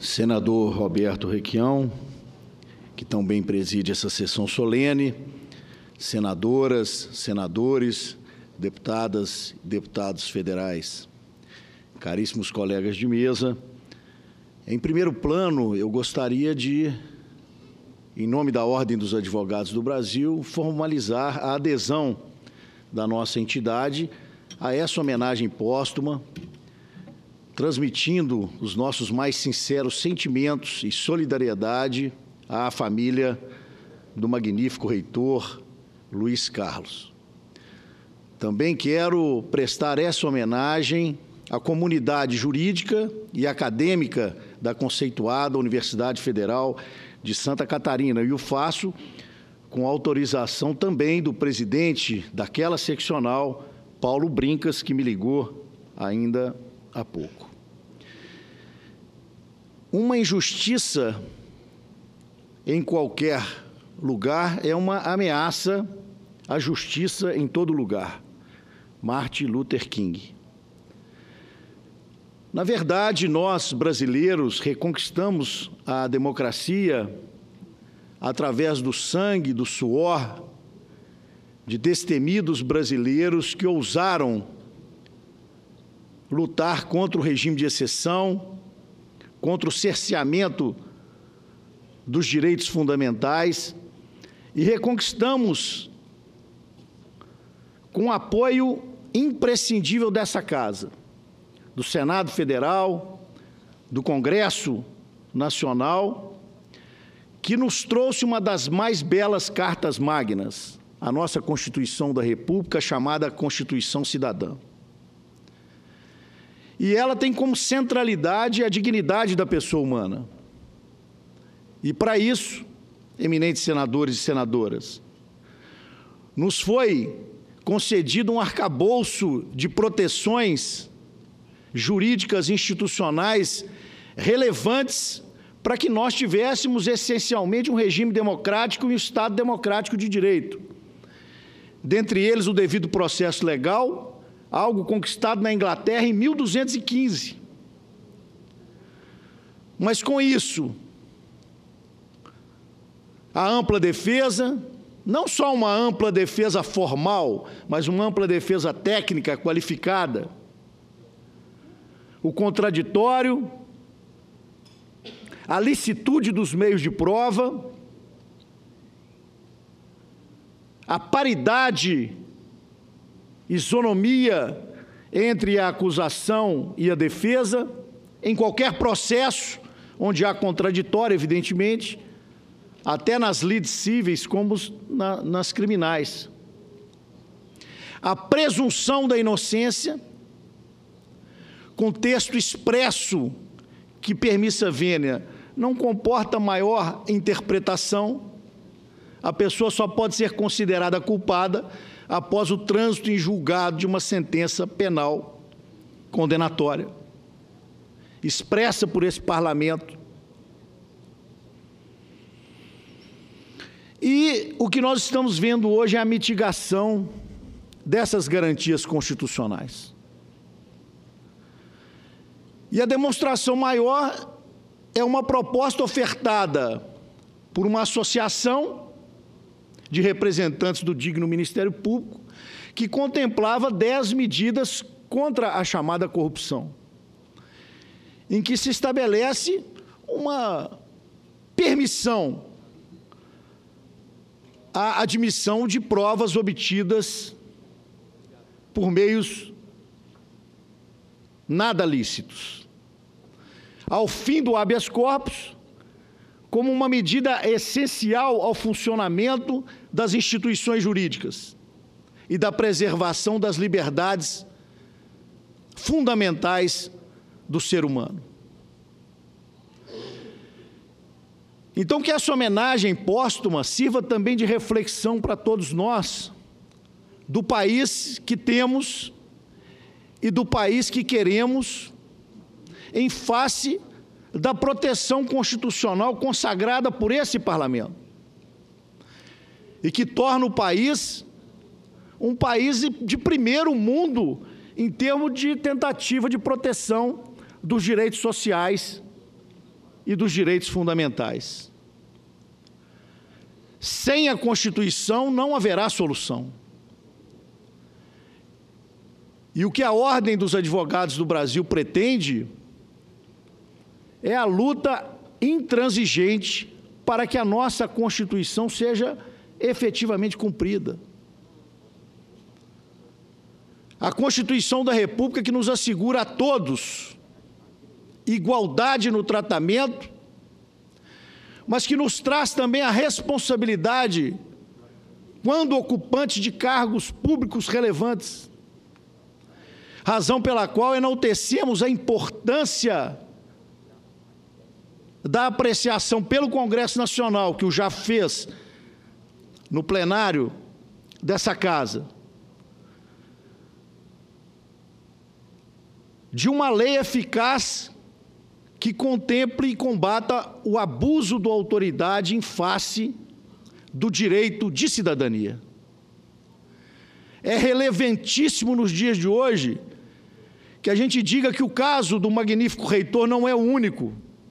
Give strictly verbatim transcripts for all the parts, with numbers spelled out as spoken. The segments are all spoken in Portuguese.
senador Roberto Requião, que também preside essa sessão solene, senadoras, senadores, deputadas e deputados federais, caríssimos colegas de mesa, em primeiro plano, eu gostaria de, em nome da Ordem dos Advogados do Brasil, formalizar a adesão da nossa entidade a essa homenagem póstuma, transmitindo os nossos mais sinceros sentimentos e solidariedade à família do magnífico reitor Luiz Carlos. Também quero prestar essa homenagem à comunidade jurídica e acadêmica da conceituada Universidade Federal de Santa Catarina, e o faço com autorização também do presidente daquela seccional, Paulo Brincas, que me ligou ainda há pouco. Uma injustiça em qualquer lugar é uma ameaça à justiça em todo lugar. Martin Luther King. Na verdade, nós, brasileiros, reconquistamos a democracia através do sangue, do suor de destemidos brasileiros que ousaram lutar contra o regime de exceção, contra o cerceamento dos direitos fundamentais, e reconquistamos com o apoio imprescindível dessa casa, do Senado Federal, do Congresso Nacional, que nos trouxe uma das mais belas cartas magnas, a nossa Constituição da República, chamada Constituição Cidadã. E ela tem como centralidade a dignidade da pessoa humana. E, para isso, eminentes senadores e senadoras, nos foi concedido um arcabouço de proteções jurídicas e institucionais relevantes para que nós tivéssemos, essencialmente, um regime democrático e um Estado democrático de direito. Dentre eles, o devido processo legal, algo conquistado na Inglaterra em mil duzentos e quinze. Mas, com isso, a ampla defesa, não só uma ampla defesa formal, mas uma ampla defesa técnica qualificada, o contraditório, a licitude dos meios de prova, a paridade, isonomia entre a acusação e a defesa, em qualquer processo onde há contraditório, evidentemente, até nas lides cíveis como na, nas criminais. A presunção da inocência, com texto expresso que permissa vênia, não comporta maior interpretação. A pessoa só pode ser considerada culpada após o trânsito em julgado de uma sentença penal condenatória, expressa por esse parlamento. E o que nós estamos vendo hoje é a mitigação dessas garantias constitucionais. E a demonstração maior é uma proposta ofertada por uma associação de representantes do digno Ministério Público, que contemplava dez medidas contra a chamada corrupção, em que se estabelece uma permissão à admissão de provas obtidas por meios nada lícitos, ao fim do habeas corpus, como uma medida essencial ao funcionamento das instituições jurídicas e da preservação das liberdades fundamentais do ser humano. Então, que essa homenagem póstuma sirva também de reflexão para todos nós, do país que temos e do país que queremos, em face da proteção constitucional consagrada por esse parlamento, e que torna o país um país de primeiro mundo em termos de tentativa de proteção dos direitos sociais e dos direitos fundamentais. Sem a Constituição não haverá solução. E o que a Ordem dos Advogados do Brasil pretende é a luta intransigente para que a nossa Constituição seja efetivamente cumprida. A Constituição da República que nos assegura a todos igualdade no tratamento, mas que nos traz também a responsabilidade quando ocupantes de cargos públicos relevantes. Razão pela qual enaltecemos a importância da apreciação pelo Congresso Nacional, que o já fez no plenário dessa Casa, de uma lei eficaz que contemple e combata o abuso da autoridade em face do direito de cidadania. É relevantíssimo nos dias de hoje que a gente diga que o caso do magnífico reitor não é o único.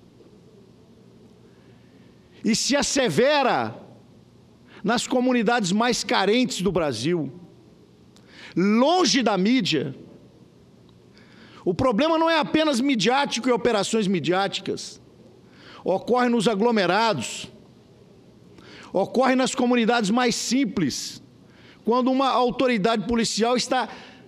E se assevera nas comunidades mais carentes do Brasil, longe da mídia. O problema não é apenas midiático e operações midiáticas. Ocorre nos aglomerados, ocorre nas comunidades mais simples, quando uma autoridade policial está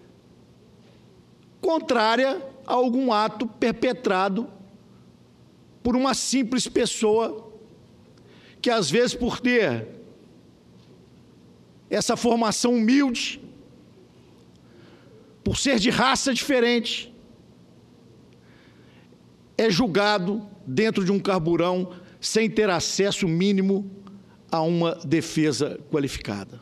contrária a algum ato perpetrado por uma simples pessoa que, às vezes, por ter essa formação humilde, por ser de raça diferente, é julgado dentro de um carburão sem ter acesso mínimo a uma defesa qualificada.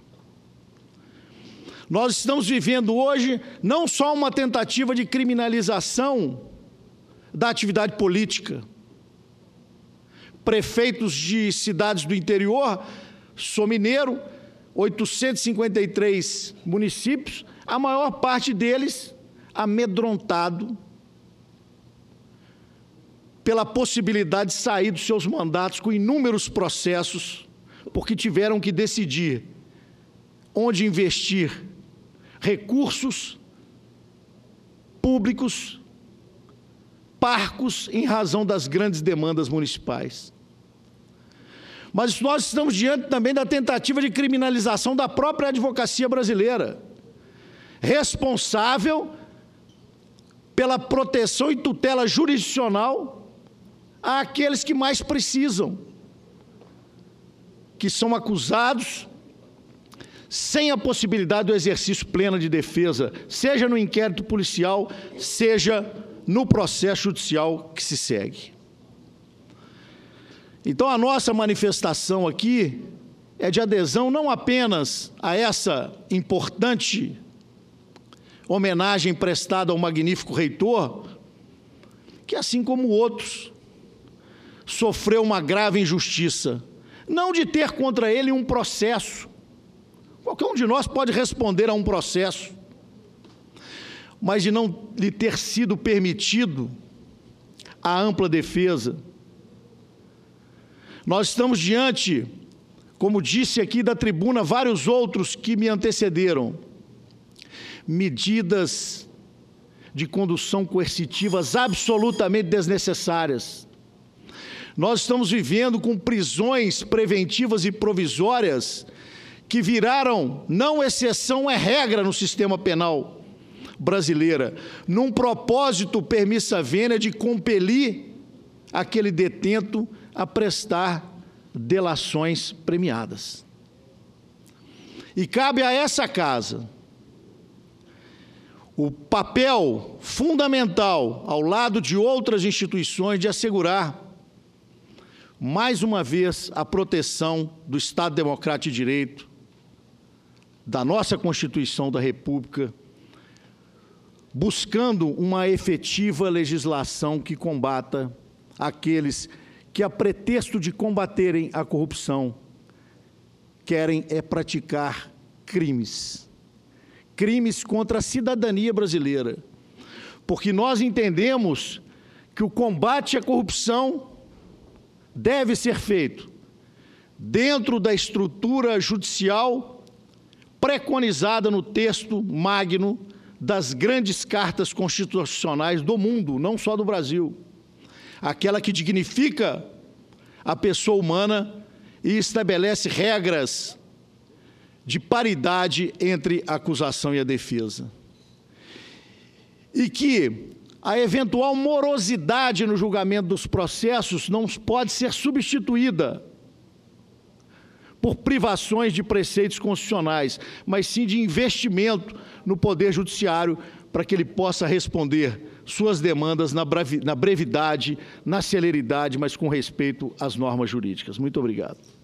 Nós estamos vivendo hoje não só uma tentativa de criminalização da atividade política. Prefeitos de cidades do interior, sou mineiro, oitocentos e cinquenta e três municípios, a maior parte deles amedrontado pela possibilidade de sair dos seus mandatos com inúmeros processos, porque tiveram que decidir onde investir recursos públicos, parcos, em razão das grandes demandas municipais. Mas nós estamos diante também da tentativa de criminalização da própria advocacia brasileira, responsável pela proteção e tutela jurisdicional àqueles que mais precisam, que são acusados sem a possibilidade do exercício pleno de defesa, seja no inquérito policial, seja no processo judicial que se segue. Então, a nossa manifestação aqui é de adesão não apenas a essa importante homenagem prestada ao magnífico reitor, que, assim como outros, sofreu uma grave injustiça, não de ter contra ele um processo. Qualquer um de nós pode responder a um processo, mas de não lhe ter sido permitido a ampla defesa. Nós estamos diante, como disse aqui da tribuna vários outros que me antecederam, medidas de condução coercitivas absolutamente desnecessárias. Nós estamos vivendo com prisões preventivas e provisórias que viraram, não exceção, é regra no sistema penal brasileiro, num propósito permissa venia de compelir aquele detento a prestar delações premiadas. E cabe a essa Casa o papel fundamental, ao lado de outras instituições, de assegurar, mais uma vez, a proteção do Estado Democrático de Direito, da nossa Constituição da República, buscando uma efetiva legislação que combata aqueles que, a pretexto de combaterem a corrupção, querem é praticar crimes, crimes contra a cidadania brasileira, porque nós entendemos que o combate à corrupção deve ser feito dentro da estrutura judicial preconizada no texto magno das grandes cartas constitucionais do mundo, não só do Brasil. Aquela que dignifica a pessoa humana e estabelece regras de paridade entre a acusação e a defesa. E que a eventual morosidade no julgamento dos processos não pode ser substituída por privações de preceitos constitucionais, mas sim de investimento no Poder Judiciário para que ele possa responder suas demandas na brevidade, na celeridade, mas com respeito às normas jurídicas. Muito obrigado.